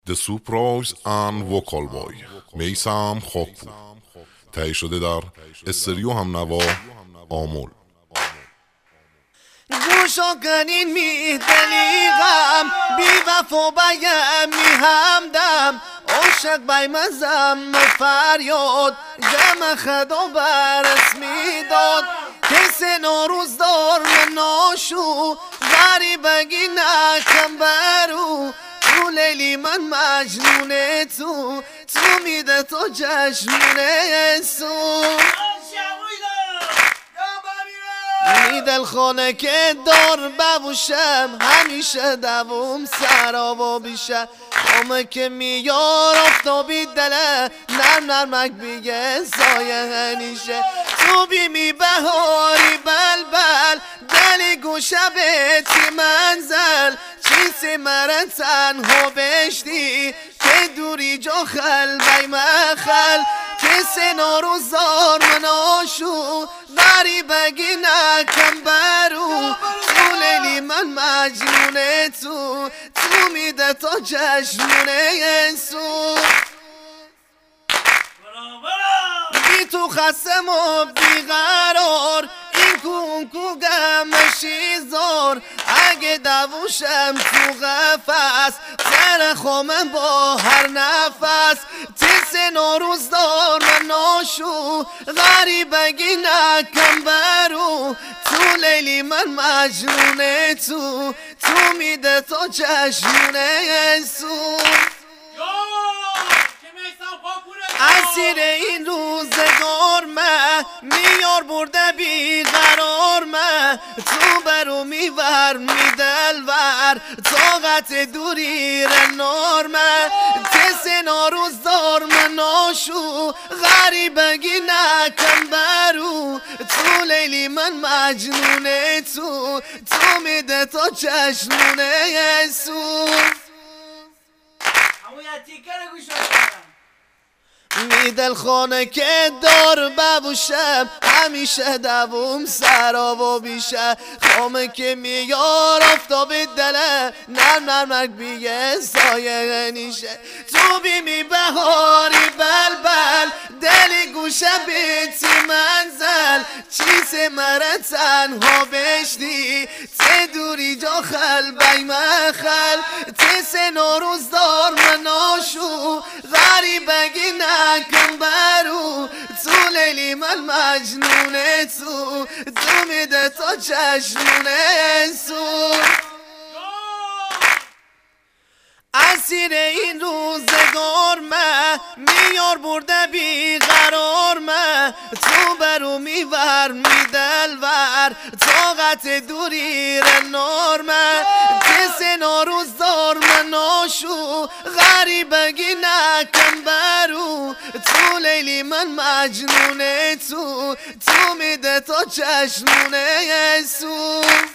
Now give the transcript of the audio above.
The Surprise and Vocal Boy میثم خاکپور تهیه شده در استریو هم نوا آمل. گوشا کنین می دلیغم بی وفا بیم می همدم عاشق بی مزم فریاد جمع خدا برس می داد کسی ناروز دار من ناشو غریبگی نکم برو تو لیلی من مجنونه تو میده تو جشنونه سو می دل خانه که دار ببوشم همیشه دوم سرابا بیشه همه که میار افتابی دله نرم نرمک بیگه سایه هنیشه تو بیمی بهاری بلبل دلی گوشه بیتی منزل چیزی مرا تنها بشتی که دوری جا خل بی مخل کسی ناروزار مناشو غریبگی نکم برو تو لیلی من مجنونه تو میده تا جشنونه سو بی تو خسم و بیقرار این کو اون کو گمشی زار اگه دووشم تو قفس سر خامم با هر نفس تیس ناروز دار من ناشو غریبگی نکم برو تو لیلی من مجنونه تو میده تا جشنونه سو اسیر این روزگار من میار برده بیقرار من تو برو میور میدلور طاقت دوری رنار من تس ناروز دار من ناشو غریبگی نکم برو تو لیلی من مجنونه تو میده تا جشنونه سو می دل خانه که دار ببوشم همیشه دوم سرابا بیشه خامه که میار افتابی دله نرم نرمک بیگه سایه نیشه تو بیمی بهاری بلبل دلی گوشه بیتی منزل چیزی مرا تنها بشتی ته دوری جا خل بی مخل تس ناروز دار مناشو غریبگی نکن برو تو لیلی من مجنونه تو میده تا جشنونه سو اسیر این روزگار من میار برده بیقرار من تو برو میور میدلور طاقت دوری رنار من کسی ناروز دار من ناشو غریبگی نکم برو تو لیلی من مجنونه تو میده تا جشنونه سو